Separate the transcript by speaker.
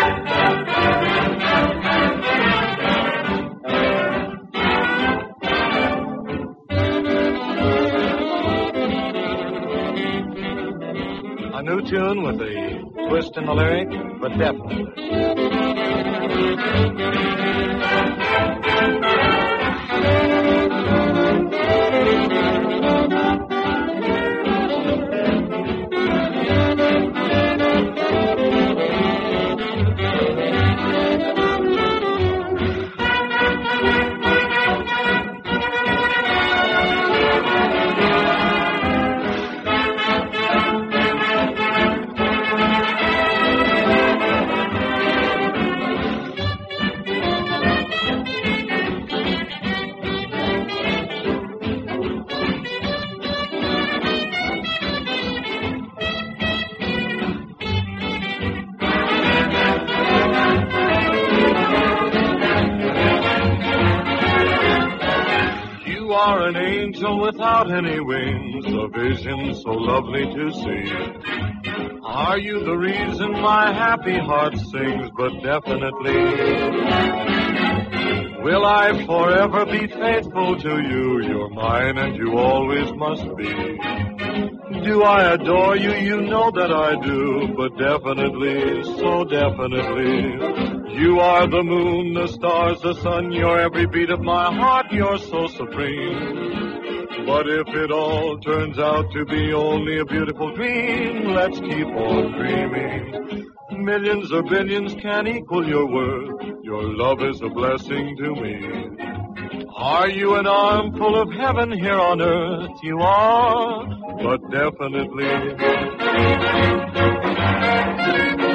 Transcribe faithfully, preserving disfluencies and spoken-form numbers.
Speaker 1: A new tune with a twist in the lyric, but definitely. You are an angel without any wings, a vision so lovely to see. Are you the reason my happy heart sings? But definitely, will I forever be faithful to you? You're mine and you always must be. Do I adore you? You know that I do. But definitely, so definitely, you are the moon, the stars, the sun. You're every beat of my heart. You're so supreme. But if it all turns out to be only a beautiful dream, let's keep on dreaming. Millions or billions can't equal your worth. Your love is a blessing to me. Are you an armful of heaven here on earth? You are, but definitely.